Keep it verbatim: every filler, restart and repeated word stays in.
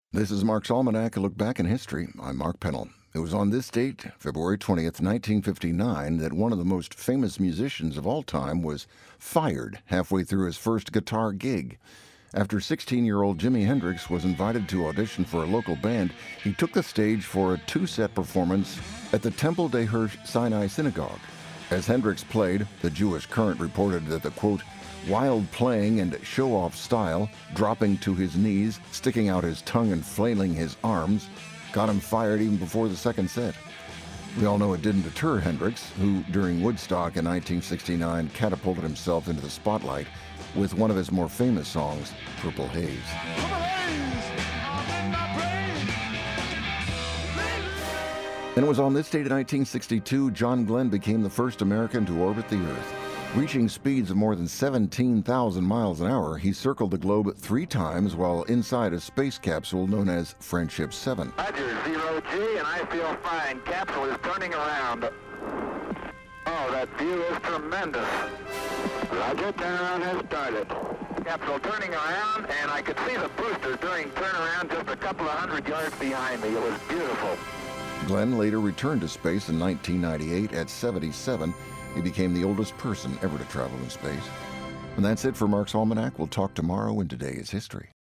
This is Mark's Almanac, a look back in history. I'm Mark Pennell. It was on this date, February twentieth, nineteen fifty-nine, that one of the most famous musicians of all time was fired halfway through his first guitar gig. After sixteen-year-old Jimi Hendrix was invited to audition for a local band, he took the stage for a two-set performance at the Temple de Hirsch Sinai Synagogue. As Hendrix played, the Jewish Current reported that the, quote, wild playing and show-off style, dropping to his knees, sticking out his tongue and flailing his arms, got him fired even before the second set. We all know it didn't deter Hendrix, who during Woodstock in nineteen sixty-nine catapulted himself into the spotlight with one of his more famous songs, Purple Haze. And it was on this date in nineteen sixty-two, John Glenn became the first American to orbit the Earth. Reaching speeds of more than seventeen thousand miles an hour, he circled the globe three times while inside a space capsule known as Friendship seven. Roger, zero G, and I feel fine. Capsule is turning around. Oh, that view is tremendous. Roger, turnaround has started. Capsule turning around, and I could see the booster during turnaround just a couple of hundred yards behind me. It was beautiful. Glenn later returned to space in nineteen ninety-eight at seventy-seven. He became the oldest person ever to travel in space. And that's it for Mark's Almanac. We'll talk tomorrow in Today's History.